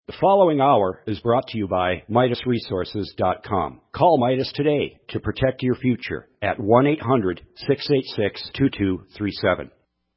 The following hour is brought to you by MidasResources.com. Call Midas today to protect your future at 1-800-686-2237.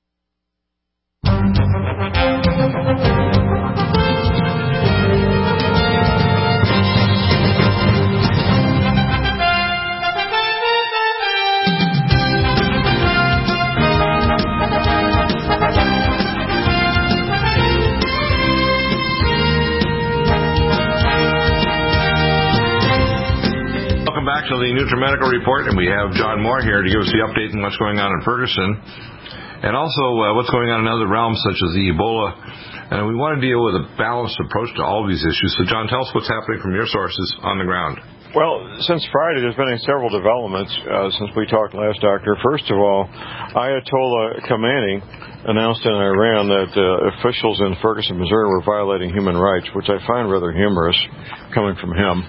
Back to the NutriMedical Report, and we have John Moore here to give us the update on what's going on in Ferguson, and also what's going on in other realms such as the Ebola. And we want to deal with a balanced approach to all these issues. So, John, tell us what's happening from your sources on the ground. Well, since Friday, there's been several developments since we talked last, Doctor. First of all, Ayatollah Khamenei announced in Iran that officials in Ferguson, Missouri, were violating human rights, which I find rather humorous coming from him.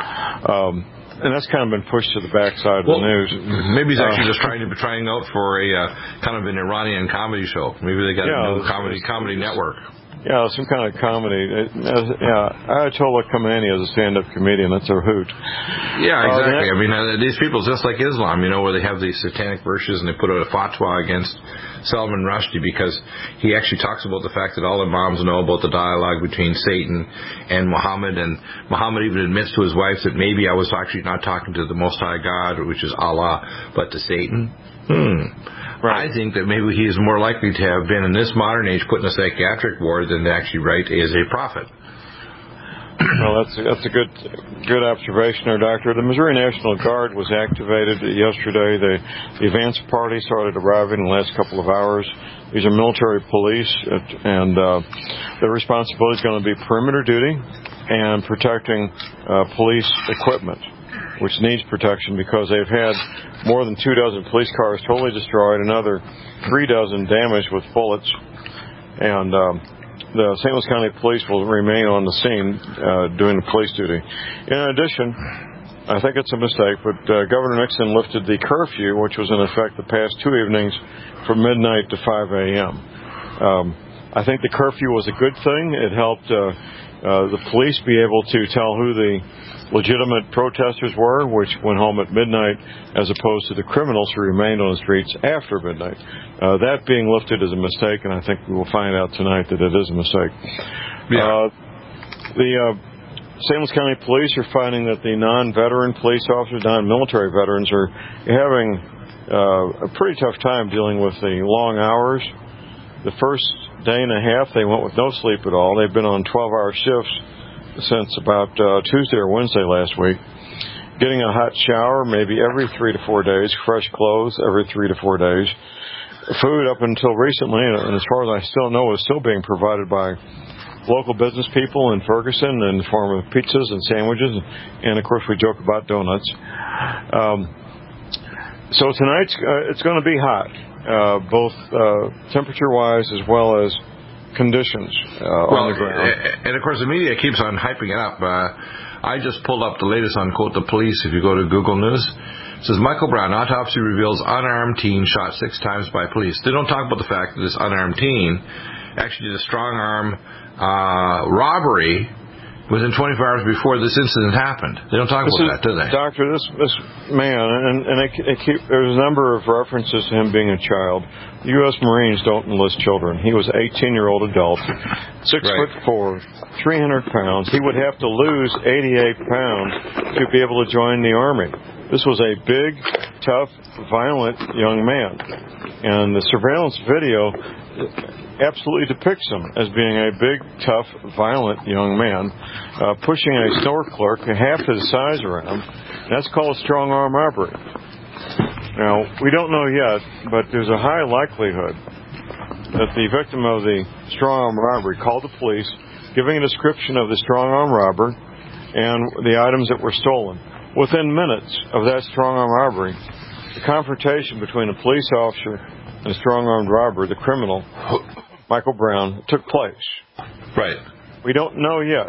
And that's kind of been pushed to the backside of the news. Maybe he's actually just trying out for a kind of an Iranian comedy show. Maybe they got a new comedy network. Yeah, some kind of comedy. Ayatollah Khamenei is a stand-up comedian. That's a hoot. Yeah, exactly. I mean, these people, just like Islam, where they have these satanic verses and they put out a fatwa against Salman Rushdie because he actually talks about the fact that all imams know about the dialogue between Satan and Muhammad, and Muhammad even admits to his wife that maybe I was actually not talking to the Most High God, which is Allah, but to Satan. Right. I think that maybe he is more likely to have been in this modern age put in a psychiatric ward than to actually write as a prophet. Well, that's a good observation there, Doctor. The Missouri National Guard was activated yesterday. The advance party started arriving in the last couple of hours. These are military police, and their responsibility is going to be perimeter duty and protecting police equipment, which needs protection because they've had more than 24 police cars totally destroyed, another 36 damaged with bullets, and the St. Louis County Police will remain on the scene doing the police duty. In addition, I think it's a mistake, but Governor Nixon lifted the curfew, which was in effect the past 2 evenings, from midnight to 5 a.m. I think the curfew was a good thing. It helped the police be able to tell who the legitimate protesters were, which went home at midnight, as opposed to the criminals who remained on the streets after midnight. That being lifted is a mistake, and I think we will find out tonight that it is a mistake. Yeah. The St. Louis County Police are finding that the non-veteran police officers, non-military veterans, are having a pretty tough time dealing with the long hours. The first day and a half, they went with no sleep at all. They've been on 12-hour shifts since about Tuesday or Wednesday last week. Getting a hot shower maybe every 3 to 4 days. Fresh clothes every 3 to 4 days. Food up until recently, and as far as I still know, is still being provided by local business people in Ferguson in the form of pizzas and sandwiches, and of course we joke about donuts. So tonight it's going to be hot, both temperature-wise as well as conditions on the ground. And of course the media keeps on hyping it up. I just pulled up the latest on Quote the Police. If you go to Google News, it says Michael Brown, autopsy reveals unarmed teen shot 6 times by police. They don't talk about the fact that this unarmed teen actually did a strong arm robbery within 24 hours before this incident happened. They don't talk about that, do they? Doctor, this man, and there's a number of references to him being a child. U.S. Marines don't enlist children. He was an 18-year-old adult, 6'4", 300 pounds. He would have to lose 88 pounds to be able to join the Army. This was a big, tough, violent young man. And the surveillance video absolutely depicts him as being a big, tough, violent young man pushing a store clerk half his size around. That's called strong arm robbery. Now, we don't know yet, but there's a high likelihood that the victim of the strong arm robbery called the police, giving a description of the strong arm robber and the items that were stolen. Within minutes of that strong arm robbery, the confrontation between a police officer and a strong-armed robber, the criminal, Michael Brown, took place. Right. We don't know yet.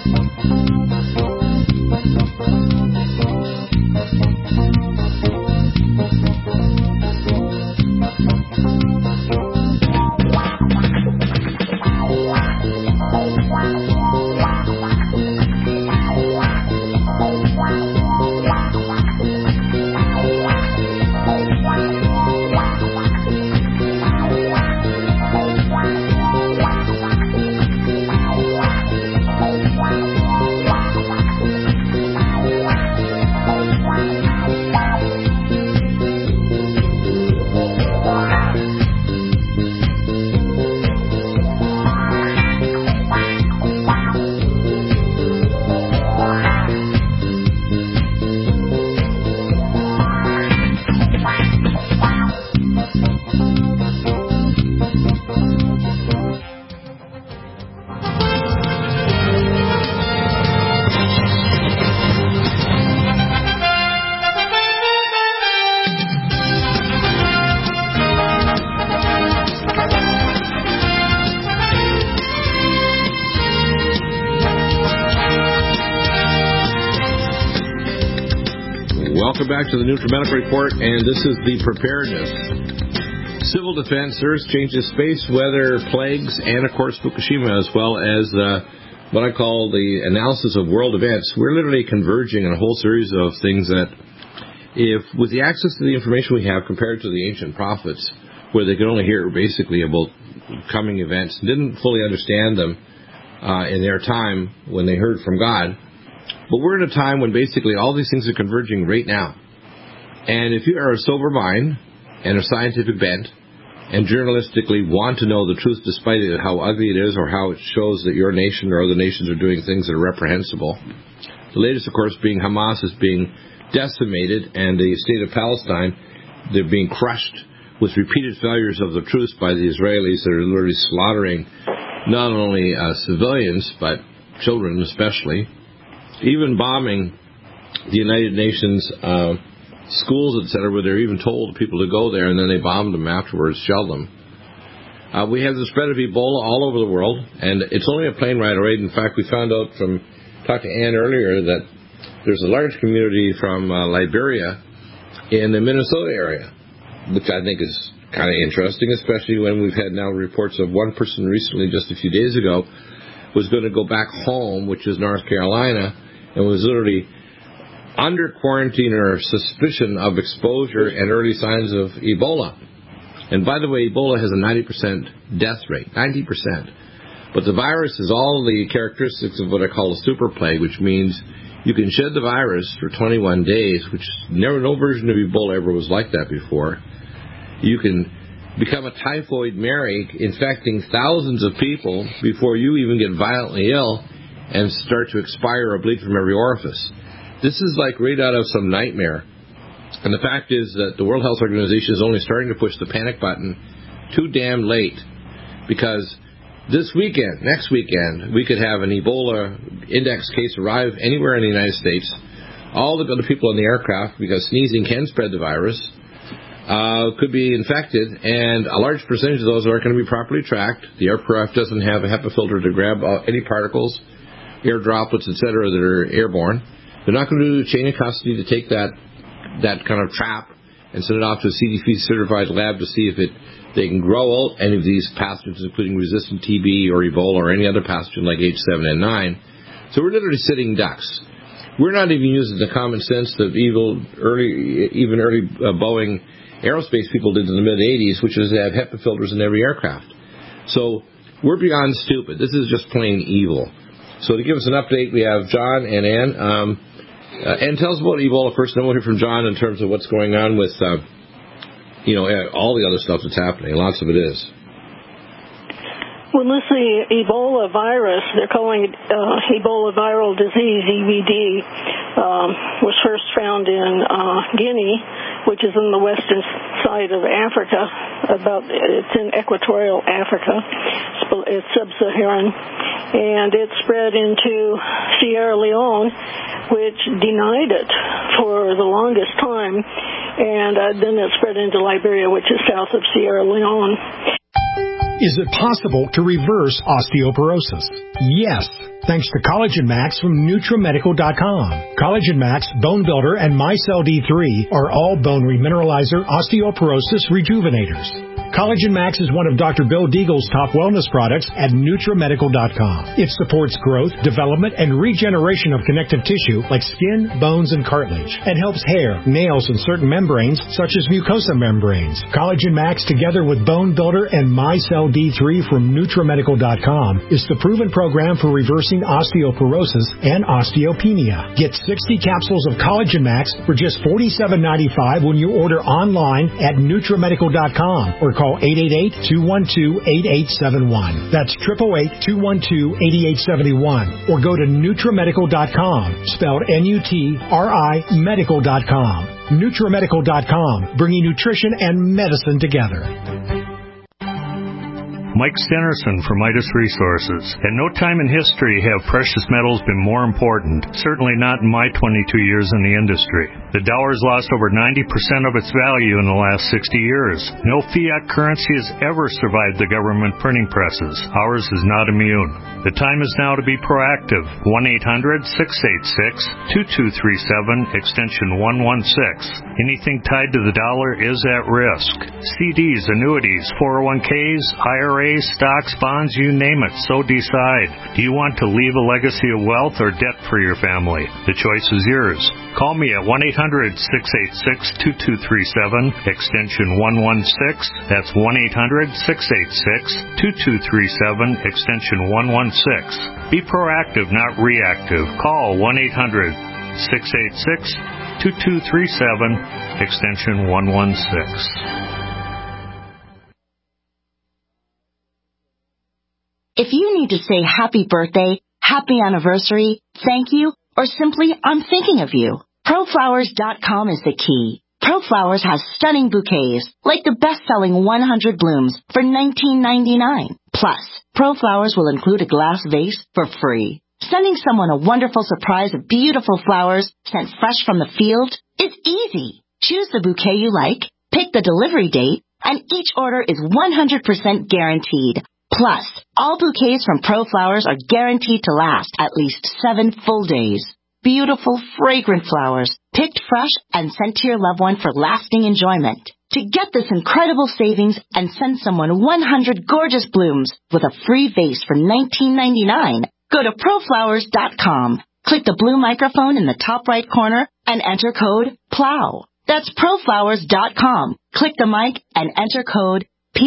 Welcome back to the NutriMedical Report, and this is the preparedness. Civil defense, Earth changes, space, weather, plagues, and, of course, Fukushima, as well as what I call the analysis of world events. We're literally converging in a whole series of things that, if with the access to the information we have compared to the ancient prophets, where they could only hear basically about coming events, didn't fully understand them in their time when they heard from God. But we're in a time when basically all these things are converging right now. And if you are a sober mind and a scientific bent and journalistically want to know the truth despite how ugly it is or how it shows that your nation or other nations are doing things that are reprehensible, the latest, of course, being Hamas is being decimated and the state of Palestine, they're being crushed with repeated failures of the truth by the Israelis that are literally slaughtering not only civilians but children especially, even bombing the United Nations schools, etc., where they're even told people to go there, and then they bomb them afterwards, shell them. We have the spread of Ebola all over the world, and it's only a plane ride away. In fact, we found out from talking to Ann earlier that there's a large community from Liberia in the Minnesota area, which I think is kind of interesting, especially when we've had now reports of one person recently, just a few days ago, was going to go back home, which is North Carolina, and was literally under quarantine or suspicion of exposure and early signs of Ebola. And by the way, Ebola has a 90% death rate, 90%. But the virus has all the characteristics of what I call a super plague, which means you can shed the virus for 21 days, which no version of Ebola ever was like that before. You can become a typhoid Mary, infecting thousands of people before you even get violently ill and start to expire or bleed from every orifice. This is like right out of some nightmare. And the fact is that the World Health Organization is only starting to push the panic button too damn late, because this weekend, next weekend, we could have an Ebola index case arrive anywhere in the United States. All the other people in the aircraft, because sneezing can spread the virus, could be infected, and a large percentage of those aren't going to be properly tracked. The aircraft doesn't have a HEPA filter to grab any particles, air droplets, etc., that are airborne. They're not going to do a chain of custody to take that kind of trap and send it off to a CDC-certified lab to see if they can grow out any of these pathogens, including resistant TB or Ebola or any other pathogen like H7N9. So we're literally sitting ducks. We're not even using the common sense that even early Boeing aerospace people did in the mid-'80s, which is to have HEPA filters in every aircraft. So we're beyond stupid. This is just plain evil. So to give us an update, we have John and Ann. Ann, tell us about Ebola first, and then we'll hear from John in terms of what's going on with, all the other stuff that's happening. Lots of it is. Well, this Ebola virus, they're calling it Ebola viral disease, EVD, was first found in Guinea, which is in the western side of Africa. It's in equatorial Africa. It's sub-Saharan, and it spread into Sierra Leone, which denied it for the longest time, and then it spread into Liberia, which is south of Sierra Leone. Is it possible to reverse osteoporosis? Yes, thanks to Collagen Max from NutriMedical.com. Collagen Max, Bone Builder, and MyCell D3 are all bone remineralizer osteoporosis rejuvenators. Collagen Max is one of Dr. Bill Deagle's top wellness products at NutriMedical.com. It supports growth, development, and regeneration of connective tissue like skin, bones, and cartilage, and helps hair, nails, and certain membranes such as mucosa membranes. Collagen Max, together with Bone Builder and MyCell D3 from NutriMedical.com, is the proven program for reversing osteoporosis and osteopenia. Get 60 capsules of Collagen Max for just $47.95 when you order online at NutriMedical.com or call 888-212-8871. That's 888-212-8871. Or go to NutriMedical.com, spelled N-U-T-R-I medical.com. NutriMedical.com, bringing nutrition and medicine together. Mike Stennerson from Midas Resources. At no time in history have precious metals been more important, certainly not in my 22 years in the industry. The dollar's lost over 90% of its value in the last 60 years. No fiat currency has ever survived the government printing presses. Ours is not immune. The time is now to be proactive. 1-800-686-2237, extension 116. Anything tied to the dollar is at risk. CDs, annuities, 401ks, IRAs, stocks, bonds, you name it, so decide. Do you want to leave a legacy of wealth or debt for your family? The choice is yours. Call me at 1-800-686-2237, extension 116. That's 1-800-686-2237, extension 116. Be proactive, not reactive. Call 1-800-686-2237, extension 116. If you need to say happy birthday, happy anniversary, thank you, or simply I'm thinking of you, ProFlowers.com is the key. ProFlowers has stunning bouquets, like the best-selling 100 blooms for $19.99. Plus, ProFlowers will include a glass vase for free. Sending someone a wonderful surprise of beautiful flowers sent fresh from the field is easy. Choose the bouquet you like, pick the delivery date, and each order is 100% guaranteed. Plus, all bouquets from ProFlowers are guaranteed to last at least 7 full days. Beautiful, fragrant flowers, picked fresh and sent to your loved one for lasting enjoyment. To get this incredible savings and send someone 100 gorgeous blooms with a free vase for $19.99, go to ProFlowers.com. Click the blue microphone in the top right corner and enter code PLOW. That's ProFlowers.com. Click the mic and enter code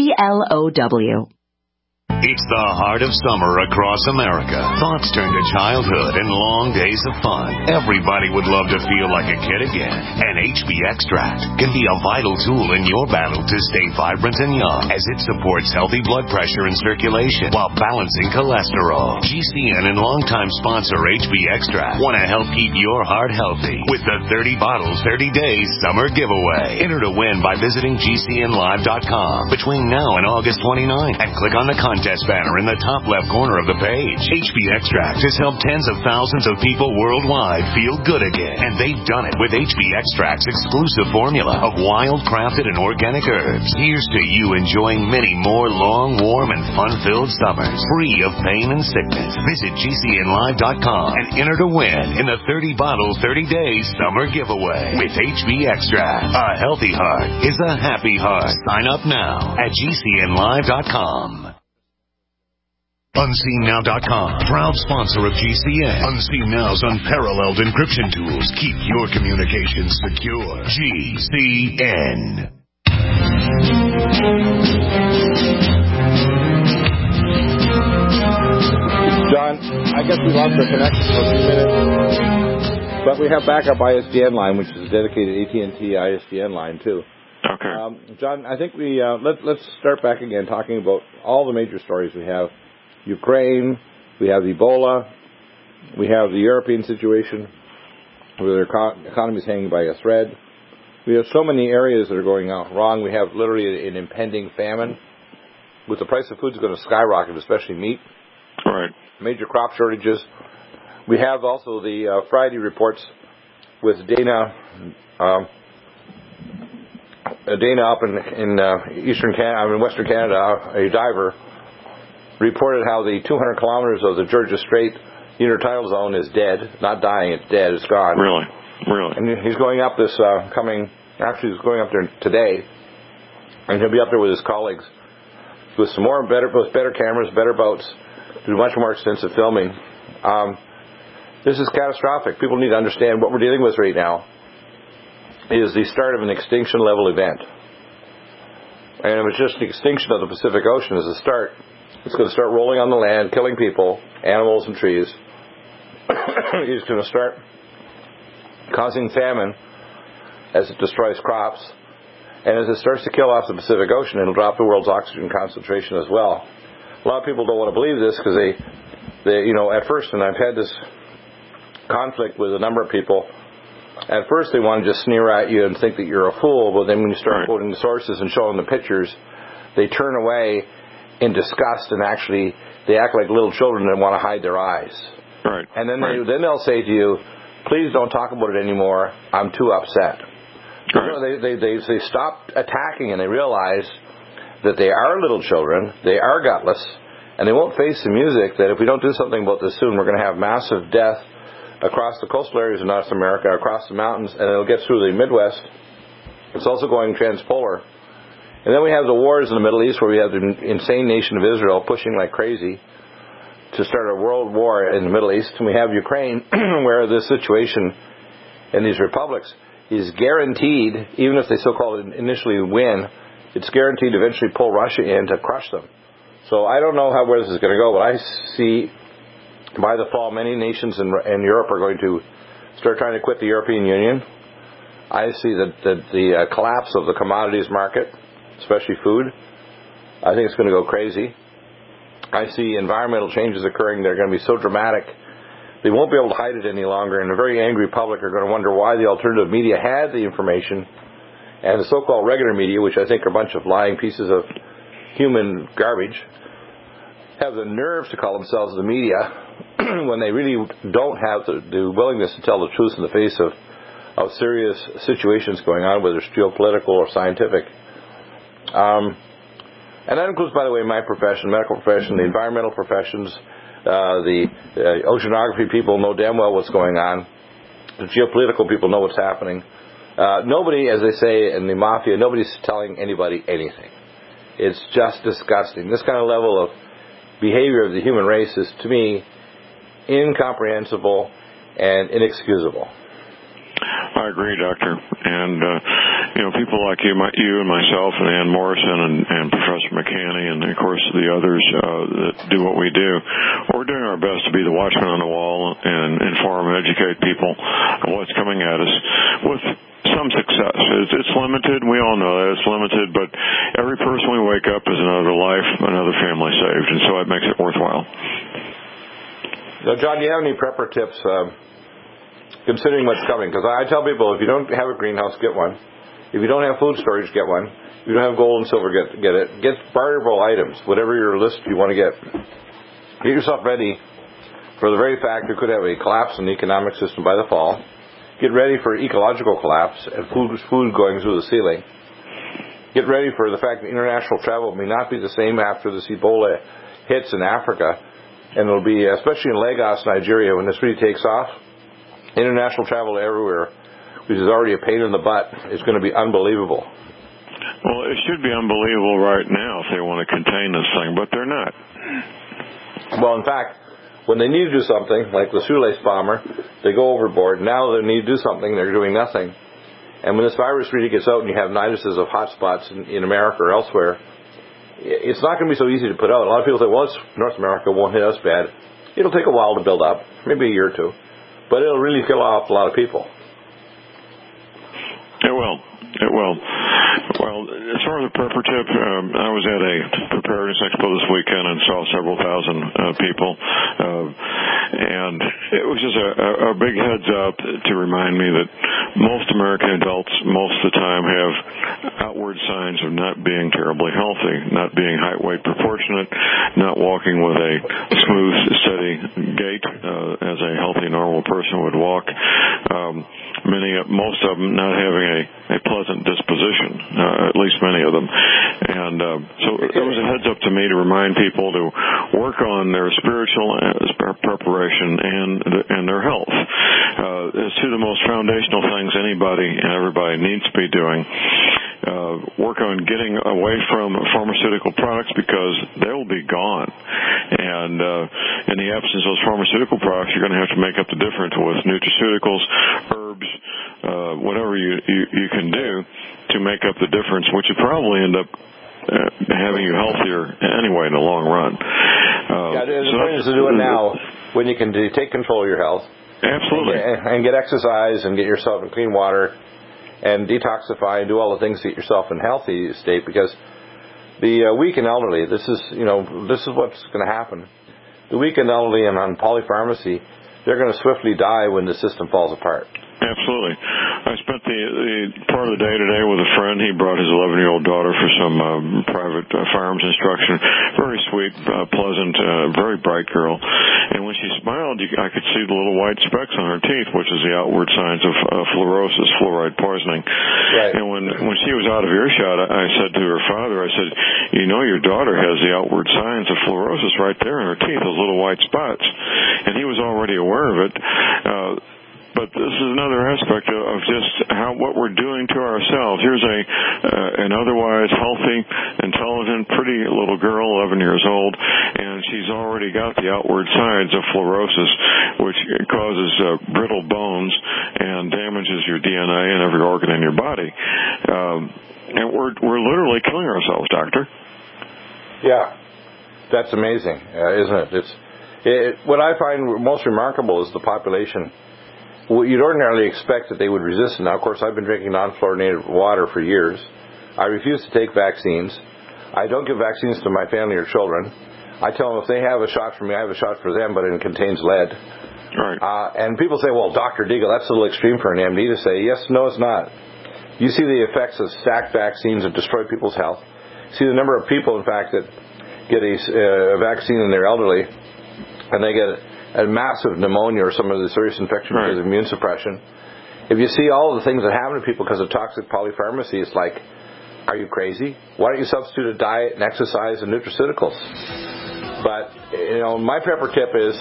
PLOW. It's the heart of summer across America. Thoughts turn to childhood and long days of fun. Everybody would love to feel like a kid again. And HB Extract can be a vital tool in your battle to stay vibrant and young, as it supports healthy blood pressure and circulation while balancing cholesterol. GCN and longtime sponsor HB Extract want to help keep your heart healthy with the 30 bottles, 30 days summer giveaway. Enter to win by visiting GCNlive.com between now and August 29 and click on the contest banner in the top left corner of the page. HB Extract has helped tens of thousands of people worldwide feel good again, and they've done it with HB Extract's exclusive formula of wild, crafted, and organic herbs. Here's to you enjoying many more long, warm, and fun-filled summers, free of pain and sickness. Visit GCNlive.com and enter to win in the 30 bottles, 30 days summer giveaway with HB Extract. A healthy heart is a happy heart. Sign up now at GCNlive.com. UnseenNow.com, proud sponsor of GCN. Unseen Now's unparalleled encryption tools keep your communications secure. GCN. John, I guess we lost our connection for a few minutes, but we have backup ISDN line, which is a dedicated AT&T ISDN line too. Okay. John, I think we let's start back again talking about all the major stories we have. Ukraine, we have Ebola, we have the European situation where their economy is hanging by a thread. We have so many areas that are going wrong. We have literally an impending famine. With the price of food is going to skyrocket, especially meat. Right. Major crop shortages. We have also the Friday reports with Dana up in Western Canada, a diver reported how the 200 kilometers of the Georgia Strait intertidal zone is dead. Not dying, it's dead, it's gone. Really? And he's going up this he's going up there today, and he'll be up there with his colleagues with better cameras, better boats, do much more extensive filming. This is catastrophic. People need to understand what we're dealing with right now is the start of an extinction level event. And if it's just the extinction of the Pacific Ocean as a start, it's going to start rolling on the land, killing people, animals, and trees. It's going to start causing famine as it destroys crops. And as it starts to kill off the Pacific Ocean, it'll drop the world's oxygen concentration as well. A lot of people don't want to believe this because they at first, and I've had this conflict with a number of people, at first they want to just sneer at you and think that you're a fool, but then when you start quoting the sources and showing the pictures, they turn away in disgust and actually they act like little children and want to hide their eyes. Right. And then they'll say to you, please don't talk about it anymore, I'm too upset. Right. They stop attacking and they realize that they are little children, they are gutless, and they won't face the music that if we don't do something about this soon, we're going to have massive death across the coastal areas of North America, across the mountains, and it'll get through the Midwest. It's also going transpolar. And then we have the wars in the Middle East where we have the insane nation of Israel pushing like crazy to start a world war in the Middle East. And we have Ukraine where this situation in these republics is guaranteed, even if they so-called initially win, it's guaranteed to eventually pull Russia in to crush them. So I don't know where this is going to go, but I see by the fall many nations in Europe are going to start trying to quit the European Union. I see the collapse of the commodities market, especially food. I think it's going to go crazy. I see environmental changes occurring that are going to be so dramatic they won't be able to hide it any longer, and a very angry public are going to wonder why the alternative media had the information, and the so-called regular media, which I think are a bunch of lying pieces of human garbage, have the nerve to call themselves the media when they really don't have the willingness to tell the truth in the face of serious situations going on, whether it's geopolitical or scientific. And that includes, by the way, my profession, medical profession, the environmental professions, the oceanography people know damn well what's going on. The geopolitical people know what's happening. Nobody, as they say in the mafia, nobody's telling anybody anything. It's just disgusting. This kind of level of behavior of the human race is, to me, incomprehensible and inexcusable. I agree, Doctor. And, people like you and myself and Ann Morrison and Professor McCanney and, of course, the others that do what we do, we're doing our best to be the watchman on the wall and inform and educate people on what's coming at us with some success. It's limited. We all know that it's limited, but every person we wake up is another life, another family saved, and so it makes it worthwhile. Now, John, do you have any prepper tips considering what's coming? Because I tell people, if you don't have a greenhouse, get one. If you don't have food storage, get one. If you don't have gold and silver, get it. Get barterable items, whatever your list you want to get. Get yourself ready for the very fact you could have a collapse in the economic system by the fall. Get ready for ecological collapse and food going through the ceiling. Get ready for the fact that international travel may not be the same after this Ebola hits in Africa. And it'll be, especially in Lagos, Nigeria, when this really takes off, international travel everywhere, which is already a pain in the butt, is going to be unbelievable. Well, it should be unbelievable right now if they want to contain this thing, but they're not. Well, in fact, when they need to do something, like the shoelace bomber, they go overboard. Now they need to do something, they're doing nothing. And when this virus really gets out and you have notices of hotspots in America or elsewhere, it's not going to be so easy to put out. A lot of people say, well, North America won't hit us bad. It'll take a while to build up, maybe a year or two. But it'll really kill off a lot of people. It will. It will. Well, as far as the prepper tip, I was at a preparedness expo this weekend and saw several thousand people. And it was just a big heads up to remind me that most American adults most of the time have outward signs of not being terribly healthy, not being height-weight proportionate, not walking with a smooth, steady gait as a healthy, normal person would walk. most of them not having a pleasant disposition, at least many of them. And so it was a heads up to me to remind people to work on their spiritual preparation and their health. It's two of the most foundational things anybody and everybody needs to be doing. Work on getting away from pharmaceutical products because they'll be gone. And in the absence of those pharmaceutical products, you're going to have to make up the difference with nutraceuticals, herbs, whatever you can do to make up the difference, which would probably end up having you healthier anyway in the long run. The point is to do it now when you can take control of your health. Absolutely. And get exercise and get yourself in clean water and detoxify and do all the things to get yourself in a healthy state, because the weak and elderly, this is what's going to happen. The weak and elderly and on polypharmacy, they're going to swiftly die when the system falls apart. Absolutely. I spent the part of the day today with a friend. He brought his 11-year-old daughter for some private firearms instruction. Very sweet, pleasant, very bright girl. And when she smiled, I could see the little white specks on her teeth, which is the outward signs of fluorosis, fluoride poisoning. Right. And when she was out of earshot, I said to her father, I said, your daughter has the outward signs of fluorosis right there in her teeth, those little white spots. And he was already aware of it. But this is another aspect of just what we're doing to ourselves. Here's an otherwise healthy, intelligent, pretty little girl, 11 years old, and she's already got the outward signs of fluorosis, which causes brittle bones and damages your DNA and every organ in your body. And we're literally killing ourselves, Doctor. Yeah, that's amazing, isn't it? What I find most remarkable is the population. Well, you'd ordinarily expect that they would resist it. Now, of course, I've been drinking non-fluorinated water for years. I refuse to take vaccines. I don't give vaccines to my family or children. I tell them if they have a shot for me, I have a shot for them, but it contains lead. Right. And people say, well, Dr. Deagle, that's a little extreme for an MD to say. Yes, no, it's not. You see the effects of stacked vaccines that destroy people's health. See the number of people, in fact, that get a vaccine in their elderly, and they get a massive pneumonia or some of the serious infection because of immune suppression. If you see all of the things that happen to people because of toxic polypharmacy, it's like, are you crazy? Why don't you substitute a diet and exercise and nutraceuticals? But, my prepper tip is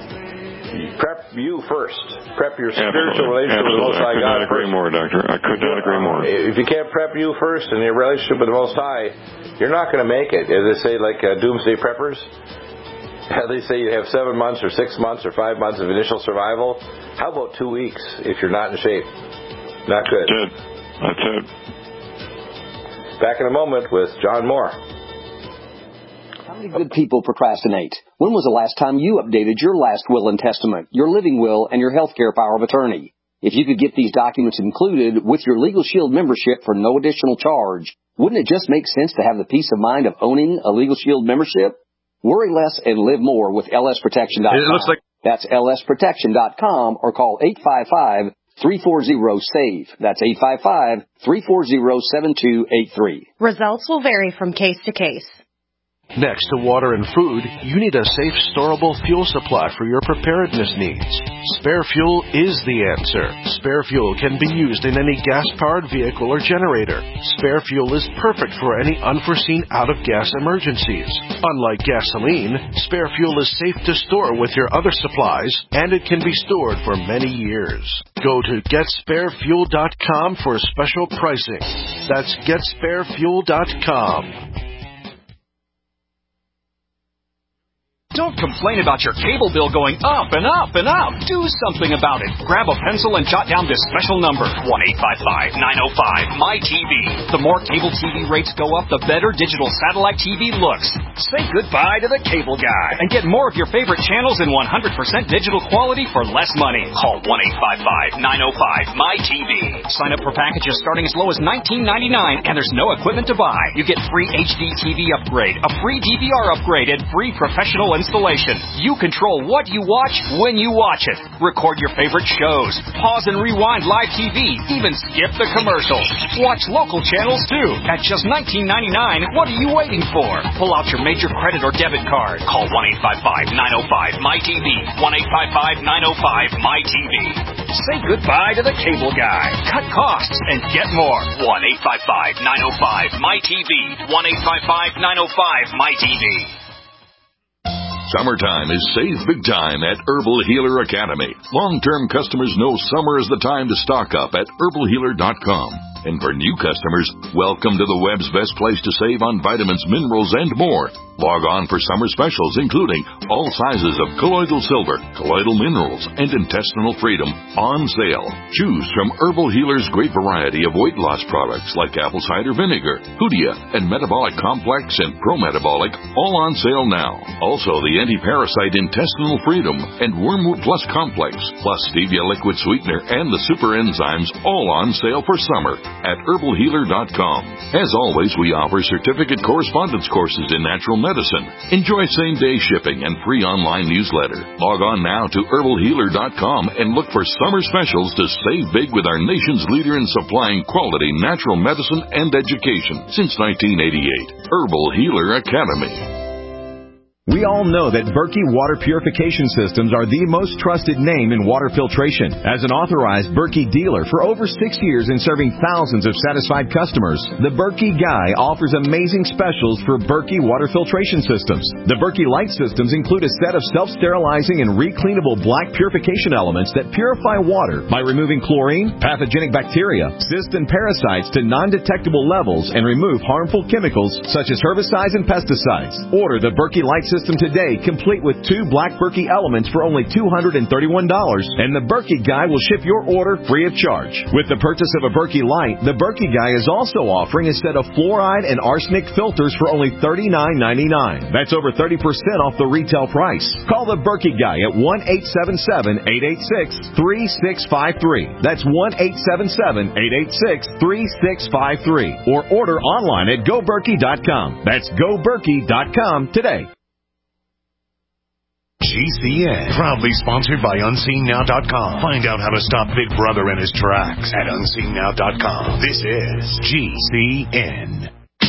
prep you first. Prep your spiritual relationship with the Most High God first. I could not agree more, Doctor. I could not agree more. If you can't prep you first in your relationship with the Most High, you're not going to make it. As they say, like doomsday preppers, they say you have 7 months or 6 months or 5 months of initial survival. How about 2 weeks if you're not in shape? Not good. That's it. Back in a moment with John Moore. How many good people procrastinate? When was the last time you updated your last will and testament, your living will, and your healthcare power of attorney? If you could get these documents included with your Legal Shield membership for no additional charge, wouldn't it just make sense to have the peace of mind of owning a Legal Shield membership? Worry less and live more with lsprotection.com. It looks like that's lsprotection.com or call 855-340-SAVE. That's 855-340-7283. Results will vary from case to case. Next to water and food, you need a safe, storable fuel supply for your preparedness needs. Spare Fuel is the answer. Spare Fuel can be used in any gas-powered vehicle or generator. Spare Fuel is perfect for any unforeseen out-of-gas emergencies. Unlike gasoline, Spare Fuel is safe to store with your other supplies, and it can be stored for many years. Go to GetSpareFuel.com for special pricing. That's GetSpareFuel.com. Don't complain about your cable bill going up and up and up. Do something about it. Grab a pencil and jot down this special number, 1-855-905-MY-TV. The more cable TV rates go up, the better digital satellite TV looks. Say goodbye to the cable guy and get more of your favorite channels in 100% digital quality for less money. Call 1-855-905-MY-TV. Sign up for packages starting as low as $19.99, and there's no equipment to buy. You get free HD TV upgrade, a free DVR upgrade, and free professional and installation. You control what you watch when you watch it. Record your favorite shows. Pause and rewind live TV. Even skip the commercials. Watch local channels too. At just $19.99, what are you waiting for? Pull out your major credit or debit card. Call 1-855-905-MyTV. 1-855-905-MyTV. Say goodbye to the cable guy. Cut costs and get more. 1-855-905-MyTV. 1-855-905-MyTV. Summertime is save big time at Herbal Healer Academy. Long-term customers know summer is the time to stock up at herbalhealer.com. And for new customers, welcome to the web's best place to save on vitamins, minerals, and more. Log on for summer specials, including all sizes of colloidal silver, colloidal minerals, and intestinal freedom on sale. Choose from Herbal Healer's great variety of weight loss products like apple cider vinegar, Hoodia, and Metabolic Complex and Pro-Metabolic, all on sale now. Also, the anti-parasite intestinal freedom and Wormwood Plus Complex, plus stevia liquid sweetener and the super enzymes, all on sale for summer at herbalhealer.com. As always, we offer certificate correspondence courses in natural medicine. Enjoy same-day shipping and free online newsletter. Log on now to herbalhealer.com and look for summer specials to save big with our nation's leader in supplying quality natural medicine and education since 1988. Herbal Healer Academy. We all know that Berkey Water Purification Systems are the most trusted name in water filtration. As an authorized Berkey dealer for over 6 years and serving thousands of satisfied customers, the Berkey Guy offers amazing specials for Berkey Water Filtration Systems. The Berkey Light Systems include a set of self-sterilizing and recleanable black purification elements that purify water by removing chlorine, pathogenic bacteria, cysts, and parasites to non-detectable levels and remove harmful chemicals such as herbicides and pesticides. Order the Berkey Light System today, complete with 2 black Berkey elements for only $231, and the Berkey Guy will ship your order free of charge. With the purchase of a Berkey Light, the Berkey Guy is also offering a set of fluoride and arsenic filters for only $39.99. That's over 30% off the retail price. Call the Berkey Guy at 1-877-886-3653. That's 1-877-886-3653. Or order online at GoBerkey.com. That's GoBerkey.com today. GCN, proudly sponsored by UnseenNow.com. Find out how to stop Big Brother in his tracks at UnseenNow.com. This is GCN.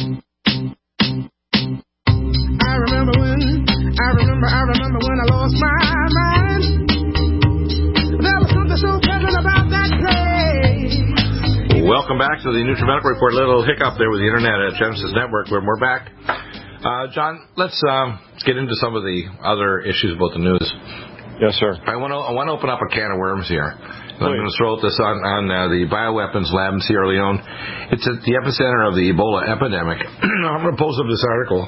I remember when I lost my mind. There was something so pleasant about that place. Welcome back to the NutriMedical Report. A little hiccup there with the internet at Genesis Network, when we're back. John, let's get into some of the other issues about the news. Yes, sir. I want to open up a can of worms here. I'm going to throw this on the bioweapons lab in Sierra Leone. It's at the epicenter of the Ebola epidemic. I'm going to post up this article.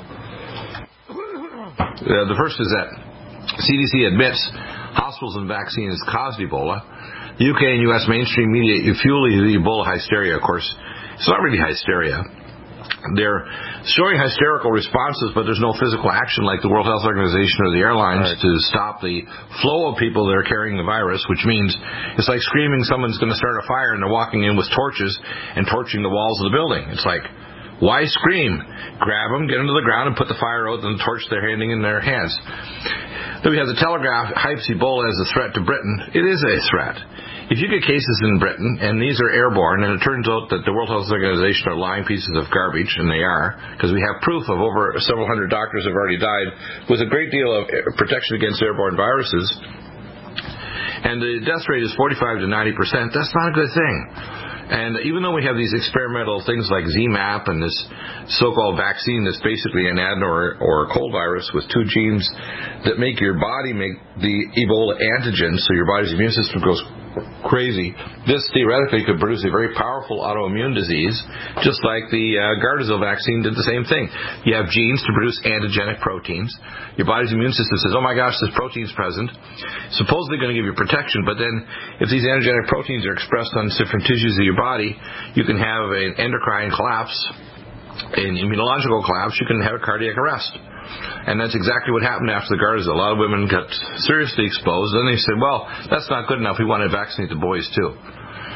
The first is that CDC admits hospitals and vaccines caused Ebola. The UK and US mainstream media fuel the Ebola hysteria. Of course, it's not really hysteria. They're showing hysterical responses, but there's no physical action like the World Health Organization or the airlines to stop the flow of people that are carrying the virus, which means it's like screaming someone's going to start a fire and they're walking in with torches and torching the walls of the building. It's like, why scream? Grab them, get them to the ground, and put the fire out and the torch they're handing in their hands. Then we have the Telegraph hypes Ebola as a threat to Britain. It is a threat. If you get cases in Britain, and these are airborne, and it turns out that the World Health Organization are lying pieces of garbage, and they are, because we have proof of over several hundred doctors have already died with a great deal of protection against airborne viruses, and the death rate is 45 to 90%, that's not a good thing. And even though we have these experimental things like ZMapp and this so-called vaccine that's basically an adeno or a cold virus with 2 genes that make your body make the Ebola antigen, so your body's immune system goes crazy, this theoretically could produce a very powerful autoimmune disease, just like the Gardasil vaccine did the same thing. You have genes to produce antigenic proteins. Your body's immune system says, oh my gosh, this protein's present, supposedly going to give you protection, but then if these antigenic proteins are expressed on different tissues of your body, you can have an endocrine collapse, an immunological collapse, you can have a cardiac arrest. And that's exactly what happened after the Gardasil. A lot of women got seriously exposed. Then they said, well, that's not good enough. We want to vaccinate the boys, too.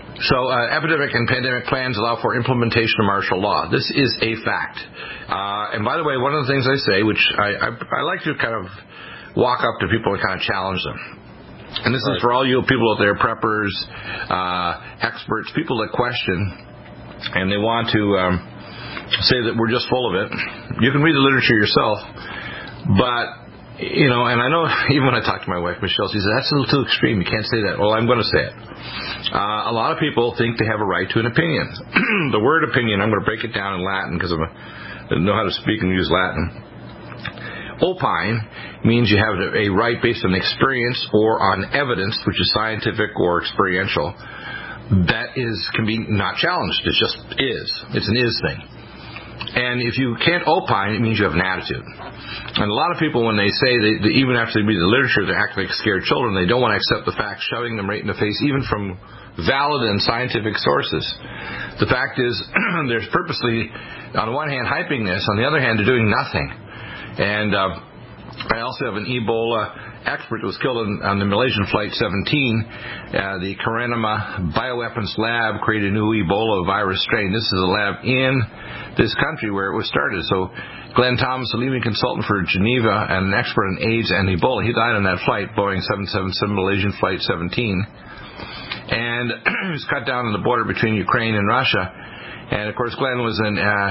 So epidemic and pandemic plans allow for implementation of martial law. This is a fact. And by the way, one of the things I say, which I like to kind of walk up to people and kind of challenge them. And this is for all you people out there, preppers, experts, people that question, and they want to say that we're just full of it. You can read the literature yourself, but and I know even when I talk to my wife, Michelle, she says, that's a little too extreme. You can't say that. Well, I'm going to say it. A lot of people think they have a right to an opinion. The word opinion, I'm going to break it down in Latin because I know how to speak and use Latin. Opine means you have a right based on experience or on evidence, which is scientific or experiential, that can be not challenged. It just is. It's an is thing. And if you can't opine, it means you have an attitude. And a lot of people, when they say, even after they read the literature, they act like scared children. They don't want to accept the facts, shoving them right in the face, even from valid and scientific sources. The fact is, they're purposely, on the one hand, hyping this. On the other hand, they're doing nothing. And I also have an Ebola expert who was killed on the Malaysian Flight 17. The Karenema Bioweapons Lab created a new Ebola virus strain. This is a lab in this country where it was started. So Glenn Thomas, a leading consultant for Geneva and an expert on AIDS and Ebola, he died on that flight, Boeing 777 Malaysian Flight 17. And he was cut down on the border between Ukraine and Russia. And, of course, Glenn was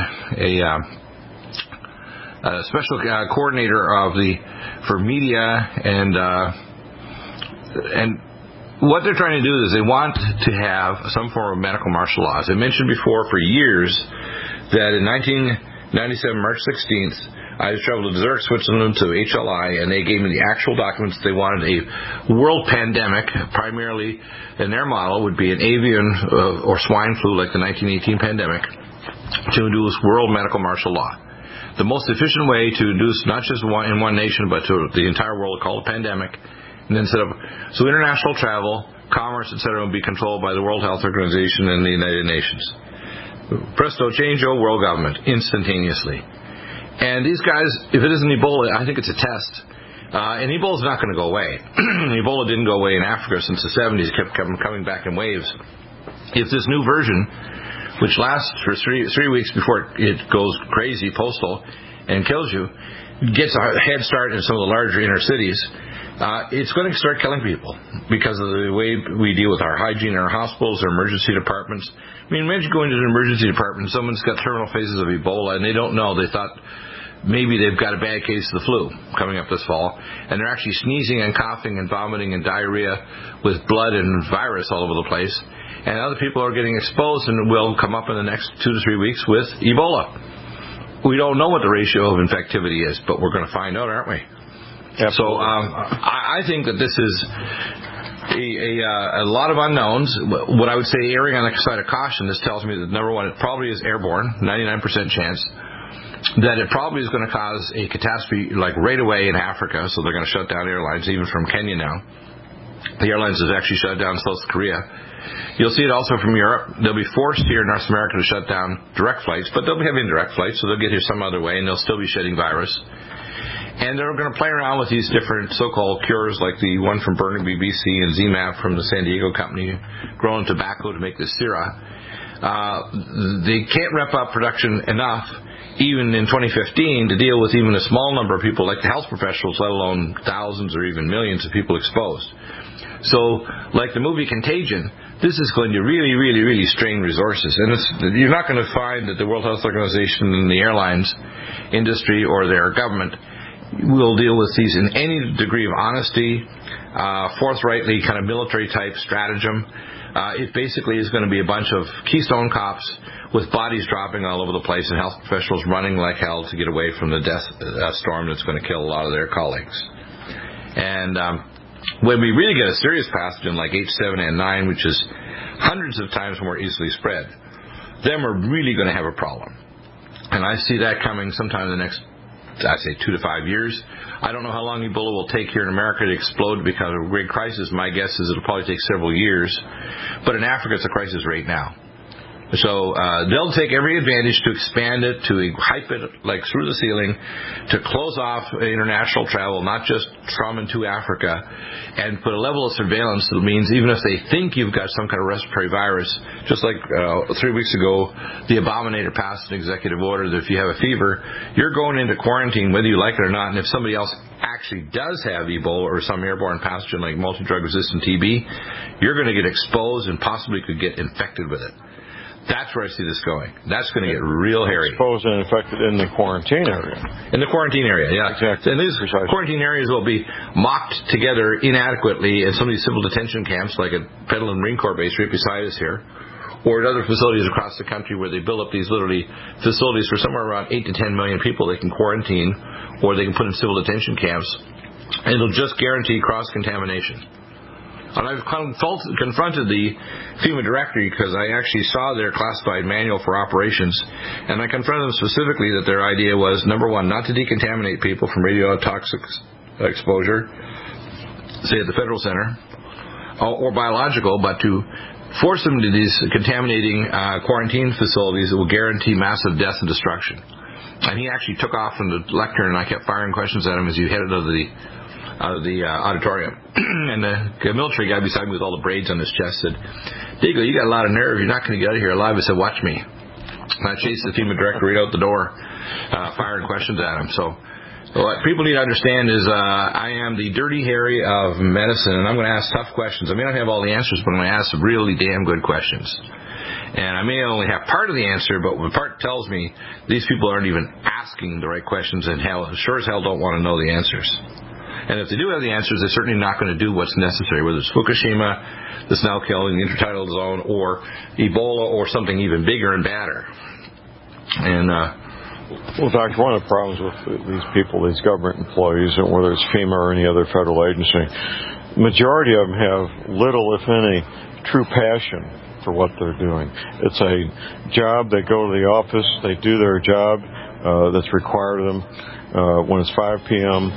a special coordinator for media, and what they're trying to do is they want to have some form of medical martial law. As I mentioned before, for years, that in 1997, March 16th, I traveled to Zurich, Switzerland, to HLI, and they gave me the actual documents. They wanted a world pandemic, primarily in their model would be an avian or swine flu like the 1918 pandemic, to induce world medical martial law. The most efficient way to induce not just in one nation, but to the entire world, called a pandemic. And then so international travel, commerce, etc., will be controlled by the World Health Organization and the United Nations. Presto, changeo, world government, instantaneously. And these guys, if it isn't Ebola, I think it's a test. And Ebola's not going to go away. Ebola didn't go away in Africa since the 70s. It kept coming back in waves. If this new version, which lasts for three weeks before it goes crazy, postal, and kills you, gets a head start in some of the larger inner cities, it's going to start killing people because of the way we deal with our hygiene in our hospitals, our emergency departments. I mean, imagine going to an emergency department, someone's got terminal phases of Ebola, and they don't know. They thought maybe they've got a bad case of the flu coming up this fall, and they're actually sneezing and coughing and vomiting and diarrhea with blood and virus all over the place. And other people are getting exposed and will come up in the next 2 to 3 weeks with Ebola. We don't know what the ratio of infectivity is, but we're going to find out, aren't we? Absolutely. So I think that this is a lot of unknowns. What I would say, erring on the side of caution, this tells me that, number one, it probably is airborne, 99% chance. That it probably is going to cause a catastrophe like right away in Africa, so they're going to shut down airlines, even from Kenya now. The airlines have actually shut down South Korea. You'll see it also from Europe. They'll be forced here in North America to shut down direct flights, but they'll have indirect flights, so they'll get here some other way, and they'll still be shedding virus. And they're going to play around with these different so-called cures, like the one from Burnaby, BC, and ZMAP from the San Diego company, growing tobacco to make the Syrah. They can't ramp up production enough, even in 2015, to deal with even a small number of people, like the health professionals, let alone thousands or even millions of people exposed. So, like the movie Contagion, this is going to really, really, really strain resources. And you're not going to find that the World Health Organization and the airlines industry or their government will deal with these in any degree of honesty, forthrightly kind of military-type stratagem. It basically is going to be a bunch of Keystone cops with bodies dropping all over the place and health professionals running like hell to get away from the death storm that's going to kill a lot of their colleagues. And when we really get a serious pathogen like H7N9, which is hundreds of times more easily spread, then we're really going to have a problem. And I see that coming sometime in the next, I'd say, 2 to 5 years. I don't know how long Ebola will take here in America to explode because of a great crisis. My guess is it'll probably take several years. But in Africa, it's a crisis right now. So they'll take every advantage to expand it, to hype it like through the ceiling, to close off international travel, not just from and to Africa, and put a level of surveillance that means even if they think you've got some kind of respiratory virus, just like 3 weeks ago, the Abominator passed an executive order that if you have a fever, you're going into quarantine whether you like it or not, and if somebody else actually does have Ebola or some airborne pathogen like multi-drug-resistant TB, you're going to get exposed and possibly could get infected with it. That's where I see this going. That's going to get real hairy. Exposed and infected in the quarantine area. In the quarantine area, yeah. Exactly. And these quarantine areas will be mocked together inadequately in some of these civil detention camps, like at Petaluma Marine Corps base right beside us here, or at other facilities across the country where they build up these literally facilities for somewhere around 8 to 10 million people they can quarantine, or they can put in civil detention camps, and it'll just guarantee cross-contamination. And I've confronted the FEMA director because I actually saw their classified manual for operations, and I confronted them specifically that their idea was, number one, not to decontaminate people from radiotoxic exposure, say at the Federal Center, or biological, but to force them to these contaminating quarantine facilities that will guarantee massive death and destruction. And he actually took off from the lectern, and I kept firing questions at him as he headed out of the auditorium. And the military guy beside me with all the braids on his chest said, Deagle, you got a lot of nerve. You're not going to get out of here alive. I said, watch me. And I chased the FEMA director right out the door, firing questions at him. So what people need to understand is I am the Dirty Harry of medicine, and I'm going to ask tough questions. I may not have all the answers, but I'm going to ask some really damn good questions. And I may only have part of the answer, but the part tells me these people aren't even asking the right questions, and sure as hell don't want to know the answers. And if they do have the answers, they're certainly not going to do what's necessary, whether it's Fukushima that's now killing the intertidal zone, or Ebola, or something even bigger and badder. And well, Doctor, one of the problems with these people, these government employees, whether it's FEMA or any other federal agency, the majority of them have little, if any, true passion for what they're doing. It's a job. They go to the office, they do their job that's required of them. When it's 5 p.m.,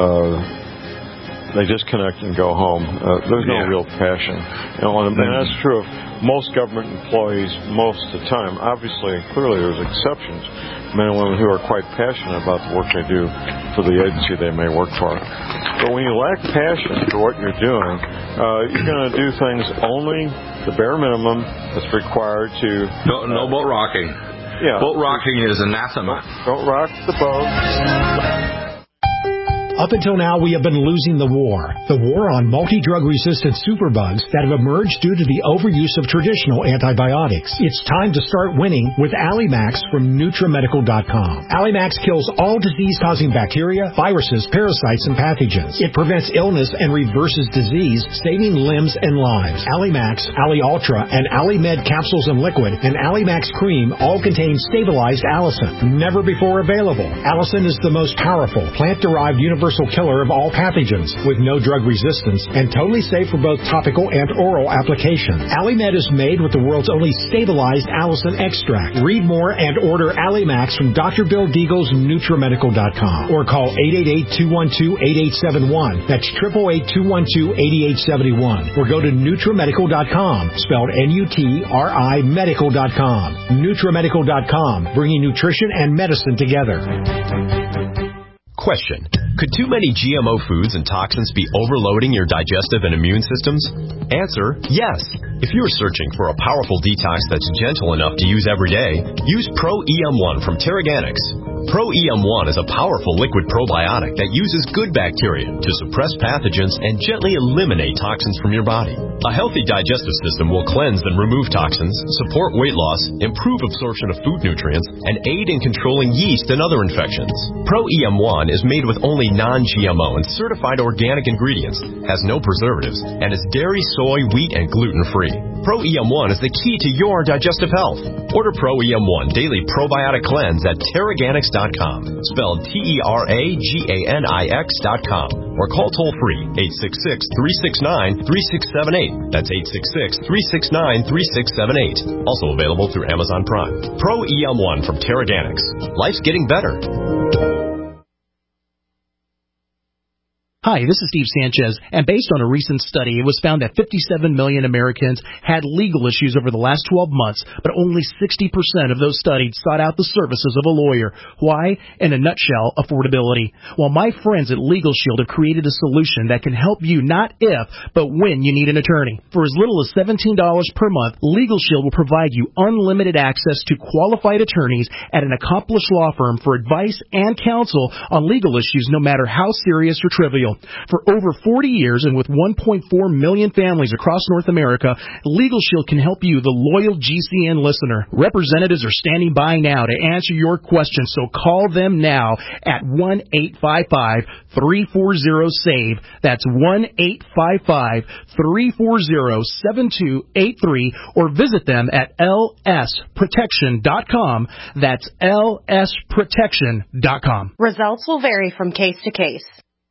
they disconnect and go home. There's no real passion. And that's true of most government employees most of the time. Obviously, clearly there's exceptions, men and women who are quite passionate about the work they do for the agency they may work for. But when you lack passion for what you're doing, you're going to do things only the bare minimum that's required to... No boat rocking. Yeah. Boat rocking is anathema. Don't rock the boat. Up until now, we have been losing the war on multi-drug-resistant superbugs that have emerged due to the overuse of traditional antibiotics. It's time to start winning with Allimax from NutraMedical.com. Allimax kills all disease-causing bacteria, viruses, parasites, and pathogens. It prevents illness and reverses disease, saving limbs and lives. Allimax, Alli Ultra, and Allimed capsules and liquid, and Allimax cream all contain stabilized allicin, never before available. Allicin is the most powerful plant-derived universal killer of all pathogens, with no drug resistance and totally safe for both topical and oral application. Allimed is made with the world's only stabilized allicin extract. Read more and order Allimax from Dr. Bill Deagle's NutraMedical.com or call 888-212-8871. That's 888-212-8871. Or go to NutraMedical.com, spelled N-U-T-R-I Medical.com. NutraMedical.com, bringing nutrition and medicine together. Question: could too many GMO foods and toxins be overloading your digestive and immune systems? Answer: yes. If you're searching for a powerful detox that's gentle enough to use every day, use Pro EM1 from Terraganics. Pro EM1 is a powerful liquid probiotic that uses good bacteria to suppress pathogens and gently eliminate toxins from your body. A healthy digestive system will cleanse and remove toxins, support weight loss, improve absorption of food nutrients, and aid in controlling yeast and other infections. Pro EM1 is made with only non-GMO and certified organic ingredients, has no preservatives, and is dairy, soy, wheat, and gluten-free. Pro EM1 is the key to your digestive health. Order Pro EM1 Daily Probiotic Cleanse at Terraganics.com, spelled Terraganix.com, or call toll-free 866-369-3678. That's 866-369-3678. Also available through Amazon Prime. Pro EM1 from Terraganics. Life's getting better. Hi, this is Steve Sanchez, and based on a recent study, it was found that 57 million Americans had legal issues over the last 12 months, but only 60% of those studied sought out the services of a lawyer. Why? In a nutshell, affordability. Well, my friends at Legal Shield have created a solution that can help you not if, but when you need an attorney. For as little as $17 per month, Legal Shield will provide you unlimited access to qualified attorneys at an accomplished law firm for advice and counsel on legal issues, no matter how serious or trivial. For over 40 years and with 1.4 million families across North America, Legal Shield can help you, the loyal GCN listener. Representatives are standing by now to answer your questions, so call them now at 1-855-340-SAVE. That's 1-855-340-7283, or visit them at lsprotection.com. That's lsprotection.com. Results will vary from case to case.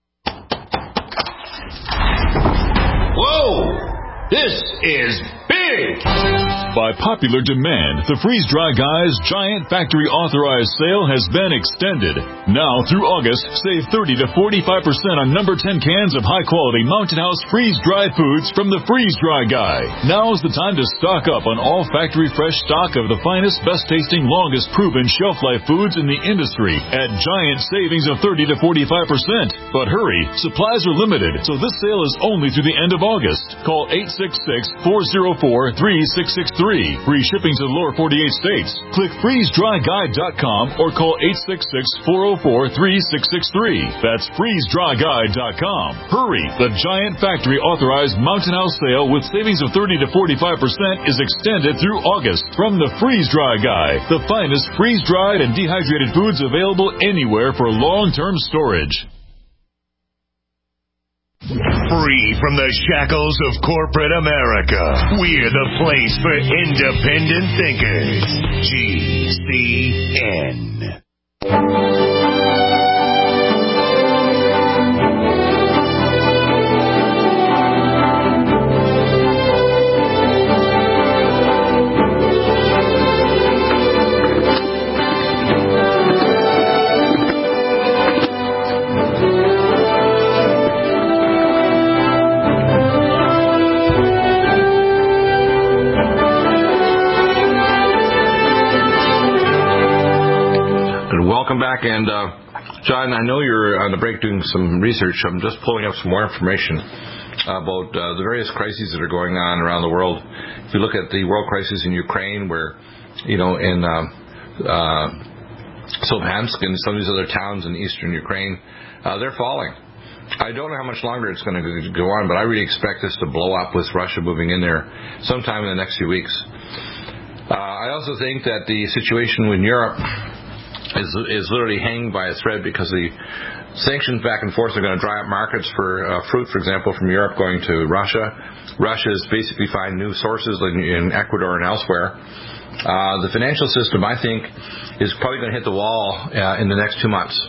Whoa! This is big! By popular demand, the Freeze Dry Guy's giant factory authorized sale has been extended. Now through August, save 30 to 45% on number 10 cans of high quality Mountain House freeze dry foods from the Freeze Dry Guy. Now's the time to stock up on all factory fresh stock of the finest, best tasting, longest proven shelf life foods in the industry at giant savings of 30 to 45%. But hurry, supplies are limited, so this sale is only through the end of August. Call 866-404-3663. Free shipping to the lower 48 states. Click freezedryguide.com or call 866-404-3663. That's freezedryguide.com. Hurry! The giant factory authorized Mountain House sale with savings of 30 to 45% is extended through August from the Freeze Dry Guy, the finest freeze-dried and dehydrated foods available anywhere for long-term storage. Free from the shackles of corporate America, we're the place for independent thinkers. GCN. Welcome back, and John, I know you're on the break doing some research. I'm just pulling up some more information about the various crises that are going on around the world. If you look at the world crisis in Ukraine, where, in Solhansk and some of these other towns in eastern Ukraine, they're falling. I don't know how much longer it's going to go on, but I really expect this to blow up with Russia moving in there sometime in the next few weeks. I also think that the situation in Europe is literally hanging by a thread, because the sanctions back and forth are going to dry up markets for fruit, for example, from Europe going to Russia. Russia is basically finding new sources in Ecuador and elsewhere. The financial system, I think, is probably going to hit the wall in the next 2 months.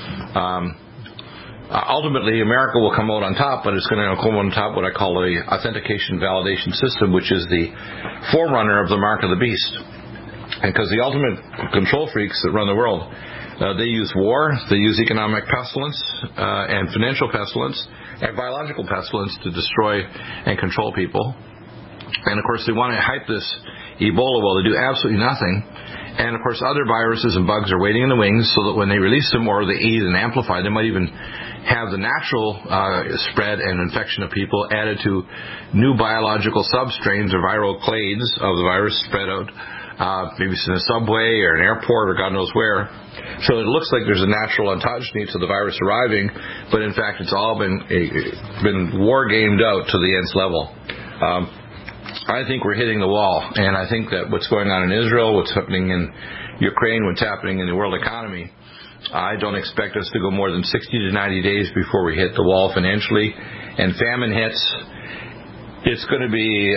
Ultimately, America will come out on top, but it's going to come out on top what I call the authentication validation system, which is the forerunner of the mark of the beast. And because the ultimate control freaks that run the world, they use war, they use economic pestilence and financial pestilence and biological pestilence to destroy and control people. And, of course, they want to hype this Ebola. Well, they do absolutely nothing. And, of course, other viruses and bugs are waiting in the wings so that when they release them or they eat and amplify, they might even have the natural spread and infection of people added to new biological substrains or viral clades of the virus spread out. Maybe it's in a subway or an airport or God knows where. So it looks like there's a natural ontogeny to the virus arriving, but in fact it's all been war gamed out to the nth level. I think we're hitting the wall, and I think that what's going on in Israel, what's happening in Ukraine, what's happening in the world economy, I don't expect us to go more than 60 to 90 days before we hit the wall financially, and famine hits. It's going to be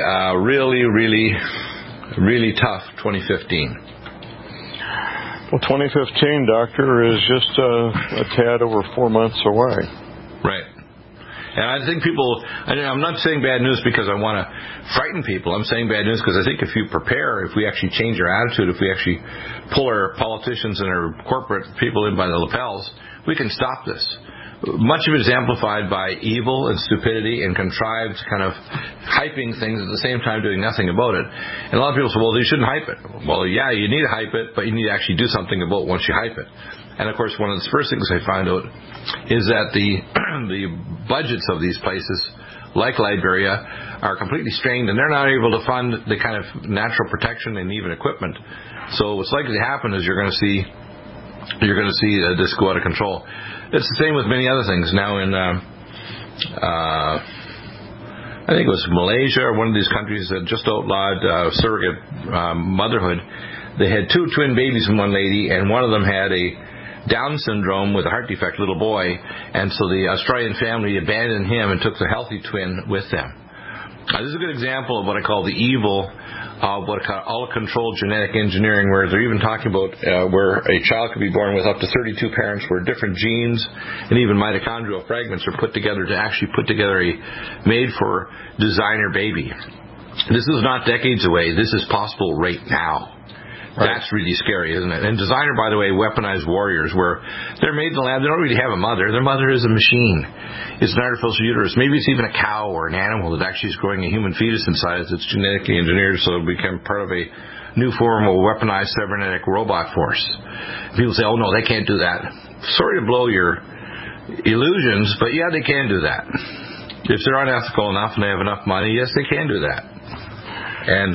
really tough 2015. Well, 2015, Doctor, is just a tad over 4 months away. Right. And I think I'm not saying bad news because I want to frighten people. I'm saying bad news because I think if you prepare, if we actually change our attitude, if we actually pull our politicians and our corporate people in by the lapels, we can stop this. much of it is amplified by evil and stupidity and contrived kind of hyping things at the same time doing nothing about it. And a lot of people say, well, you shouldn't hype it. Well, yeah, you need to hype it, but you need to actually do something about it once you hype it. And, of course, one of the first things I found out is that the budgets of these places, like Liberia, are completely strained, and they're not able to fund the kind of natural protection and even equipment. So what's likely to happen is you're going to see this go out of control. It's the same with many other things. Now in I think it was Malaysia or one of these countries that just outlawed surrogate motherhood. They had 2 twin babies from one lady, and one of them had a Down syndrome with a heart defect little boy, and so the Australian family abandoned him and took the healthy twin with them. This is a good example of what I call the evil of what I call out-of-control genetic engineering, where they're even talking about where a child could be born with up to 32 parents, where different genes and even mitochondrial fragments are put together to actually put together a made-for designer baby. This is not decades away. This is possible right now. Right. That's really scary, isn't it? And designer, by the way, weaponized warriors, where they're made in the lab. They don't really have a mother. Their mother is a machine. It's an artificial uterus. Maybe it's even a cow or an animal that actually is growing a human fetus inside it that's genetically engineered so it'll become part of a new form of weaponized cybernetic robot force. People say, oh, no, they can't do that. Sorry to blow your illusions, but yeah, they can do that. If they're unethical enough and they have enough money, yes, they can do that. And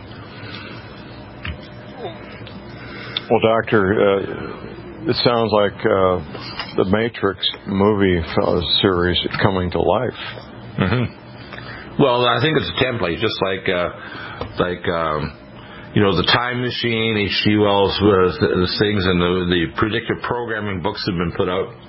well, Doctor, it sounds like the Matrix movie series coming to life. Mm-hmm. Well, I think it's a template, just like the Time Machine, H.G. Wells, the things, and the predictive programming books have been put out.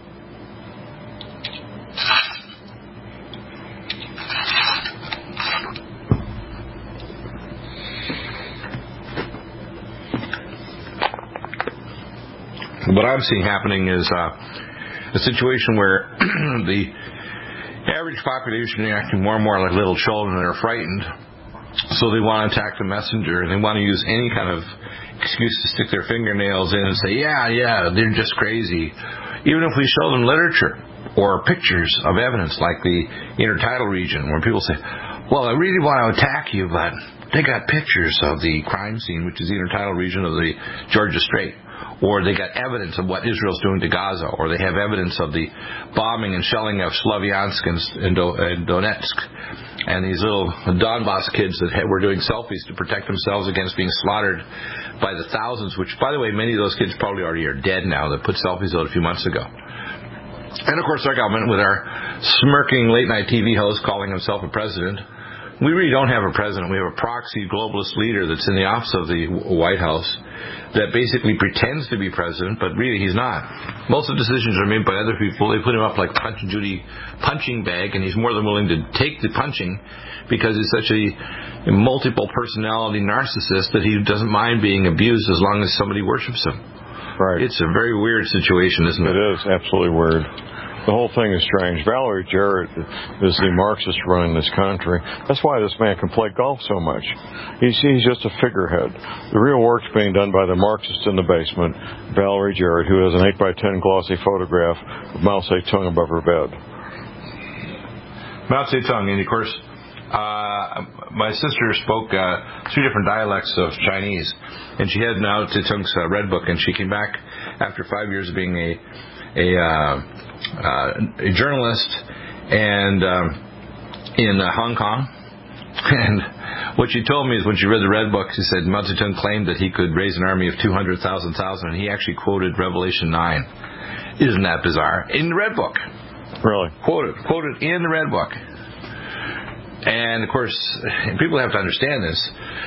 What I'm seeing happening is a situation where the average population is acting more and more like little children that are frightened, so they want to attack the messenger, and they want to use any kind of excuse to stick their fingernails in and say, yeah, they're just crazy. Even if we show them literature or pictures of evidence like the intertidal region, where people say, well, I really want to attack you, but they got pictures of the crime scene, which is the intertidal region of the Georgia Strait. Or they got evidence of what Israel's doing to Gaza, or they have evidence of the bombing and shelling of Slavyansk and Donetsk, and these little Donbass kids that were doing selfies to protect themselves against being slaughtered by the thousands, which, by the way, many of those kids probably already are dead now, that put selfies out a few months ago. And, of course, our government, with our smirking late-night TV host calling himself a president, we really don't have a president. We have a proxy globalist leader that's in the office of the White House that basically pretends to be president, but really he's not. Most of the decisions are made by other people. They put him up like Punch and Judy punching bag, and he's more than willing to take the punching because he's such a multiple personality narcissist that he doesn't mind being abused as long as somebody worships him. Right. It's a very weird situation, isn't it? It is absolutely weird. The whole thing is strange. Valerie Jarrett is the Marxist running this country. That's why this man can play golf so much. He's just a figurehead. The real work's being done by the Marxists in the basement, Valerie Jarrett, who has an 8x10 glossy photograph of Mao Zedong above her bed. Mao Zedong, and of course, my sister spoke 3 different dialects of Chinese, and she had Mao Zedong's Red Book, and she came back after 5 years of being a journalist and in Hong Kong. And what she told me is when she read the Red Book, she said Mao Zedong claimed that he could raise an army of 200,000, and he actually quoted Revelation 9. Isn't that bizarre? In the Red Book. Really? Quoted in the Red Book. And, of course, people have to understand this.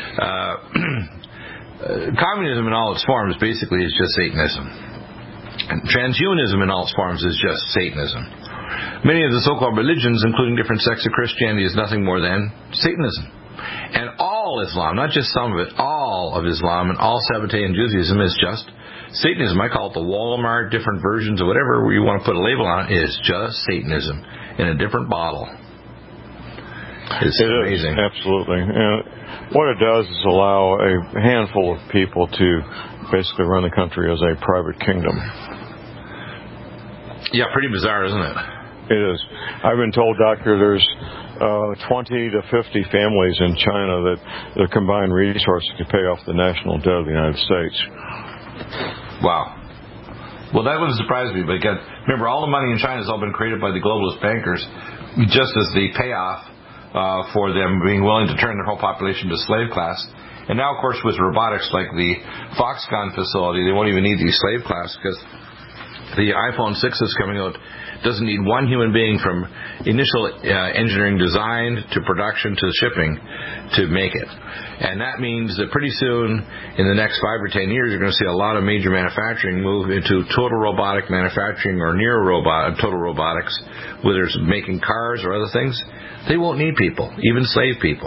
Communism in all its forms basically is just Satanism. And transhumanism in all its forms is just Satanism. Many of the so-called religions, including different sects of Christianity, is nothing more than Satanism. And all Islam, not just some of it, all of Islam and all Sabbatean Judaism is just Satanism. I call it the Walmart, different versions of whatever you want to put a label on it, is just Satanism in a different bottle. It's amazing. Absolutely. And what it does is allow a handful of people to basically run the country as a private kingdom. Yeah, pretty bizarre, isn't it? It is. I've been told, Doctor, there's 20 to 50 families in China that their combined resources could pay off the national debt of the United States. Wow. Well, that wouldn't surprise me, but again, remember, all the money in China has all been created by the globalist bankers, just as the payoff for them being willing to turn their whole population to slave class. And now, of course, with robotics like the Foxconn facility, they won't even need the slave class because the iPhone 6 is coming out. Doesn't need one human being from initial engineering design to production to shipping to make it. And that means that pretty soon, in the next 5 or 10 years, you're going to see a lot of major manufacturing move into total robotic manufacturing or near total robotics, whether it's making cars or other things. They won't need people, even slave people.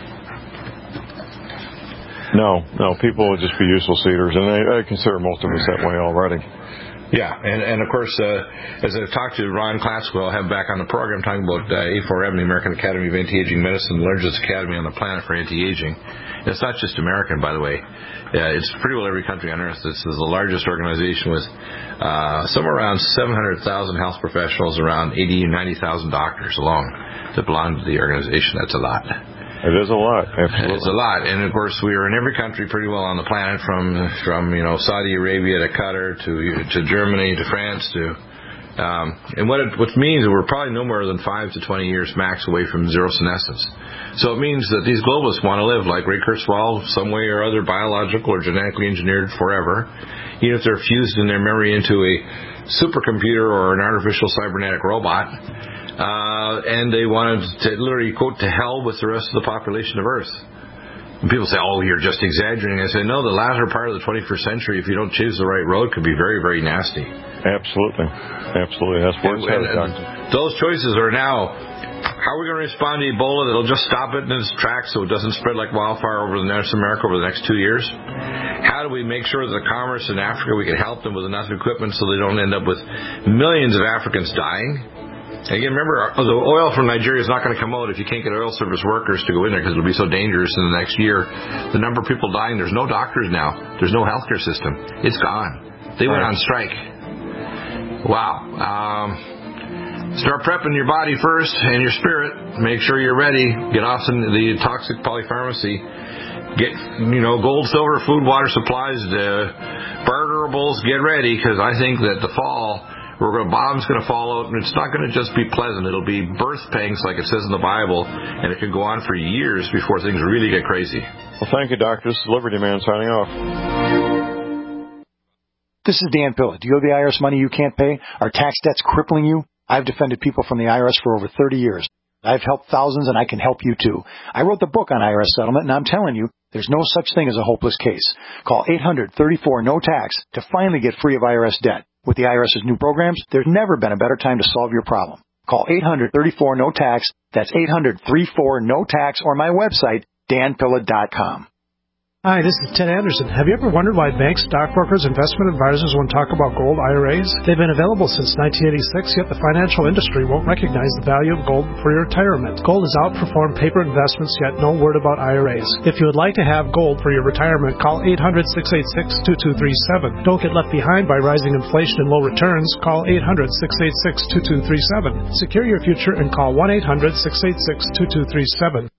No, people will just be useless eaters, and I consider most of us that way already. Yeah, and of course, as I've talked to Ron Classical, I'll have back on the program talking about A4M, the American Academy of Anti-Aging Medicine, the largest academy on the planet for anti-aging. And it's not just American, by the way. It's pretty well every country on earth. This is the largest organization with somewhere around 700,000 health professionals, around 80,000 or 90,000 doctors alone that belong to the organization. That's a lot. It is a lot. Absolutely. It's a lot, and of course we are in every country pretty well on the planet, from Saudi Arabia to Qatar to Germany to France to, and what means that we're probably no more than 5 to 20 years max away from zero senescence. So it means that these globalists want to live like Ray Kurzweil, some way or other, biological or genetically engineered forever, even if they're fused in their memory into a supercomputer or an artificial cybernetic robot. And they wanted to literally, quote, to hell with the rest of the population of Earth. And people say, oh, you're just exaggerating. I say, no, the latter part of the 21st century, if you don't choose the right road, could be very, very nasty. Absolutely. That's where it's headed, Doctor. Those choices are now, how are we going to respond to Ebola that'll just stop it in its tracks so it doesn't spread like wildfire over North America over the next 2 years? How do we make sure that the commerce in Africa, we can help them with enough equipment so they don't end up with millions of Africans dying? Again, remember, the oil from Nigeria is not going to come out if you can't get oil service workers to go in there because it'll be so dangerous in the next year. The number of people dying, there's no doctors now. There's no healthcare system. It's gone. They went on strike. Wow. Start prepping your body first and your spirit. Make sure you're ready. Get off the toxic polypharmacy. Get, gold, silver, food, water supplies, barterables. Get ready, because I think that the fall, bomb's going to fall out, and it's not going to just be pleasant. It'll be birth pangs, like it says in the Bible, and it can go on for years before things really get crazy. Well, thank you, Doctor. This is Liberty Man signing off. This is Dan Pilla. Do you owe the IRS money you can't pay? Are tax debts crippling you? I've defended people from the IRS for over 30 years. I've helped thousands, and I can help you, too. I wrote the book on IRS settlement, and I'm telling you, there's no such thing as a hopeless case. Call 800-34-NO-TAX to finally get free of IRS debt. With the IRS's new programs, there's never been a better time to solve your problem. Call 800-34-NO-TAX. That's 800-34-NO-TAX, or my website, danpilla.com. Hi, this is Ted Anderson. Have you ever wondered why banks, stockbrokers, investment advisors won't talk about gold IRAs? They've been available since 1986, yet the financial industry won't recognize the value of gold for your retirement. Gold has outperformed paper investments, yet no word about IRAs. If you would like to have gold for your retirement, call 800-686-2237. Don't get left behind by rising inflation and low returns. Call 800-686-2237. Secure your future and call 1-800-686-2237.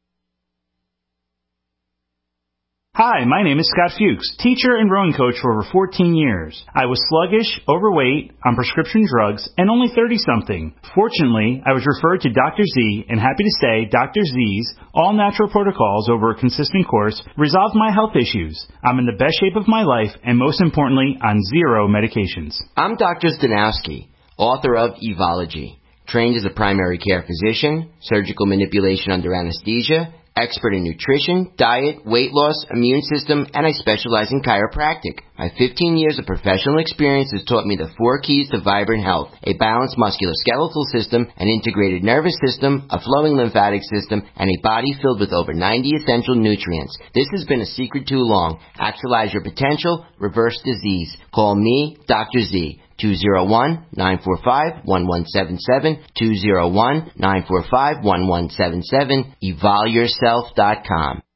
Hi, my name is Scott Fuchs, teacher and rowing coach for over 14 years. I was sluggish, overweight, on prescription drugs, and only 30-something. Fortunately, I was referred to Dr. Z, and happy to say Dr. Z's all-natural protocols over a consistent course resolved my health issues. I'm in the best shape of my life, and most importantly, on zero medications. I'm Dr. Stanowski, author of Evology, trained as a primary care physician, surgical manipulation under anesthesia, expert in nutrition, diet, weight loss, immune system, and I specialize in chiropractic. My 15 years of professional experience has taught me the 4 keys to vibrant health: a balanced musculoskeletal system, an integrated nervous system, a flowing lymphatic system, and a body filled with over 90 essential nutrients. This has been a secret too long. Actualize your potential, reverse disease. Call me, Dr. Z. 201-945-1177, 201-945-1177, evolyourself.com.